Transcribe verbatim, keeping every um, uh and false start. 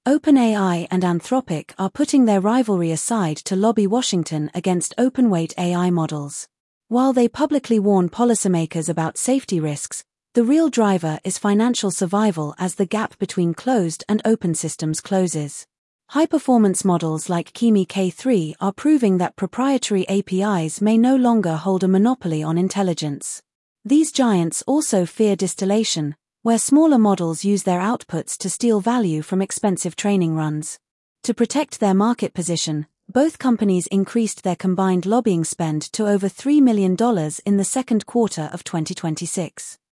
OpenAI and Anthropic are putting their rivalry aside to lobby Washington against open-weight A I models. While they publicly warn policymakers about safety risks, the real driver is financial survival as the gap between closed and open systems closes. High-performance models like Kimi K three are proving that proprietary A P Is may no longer hold a monopoly on intelligence. These giants also fear distillation, where smaller models use their outputs to steal value from expensive training runs. To protect their market position, both companies increased their combined lobbying spend to over three million dollars in the second quarter of twenty twenty-six.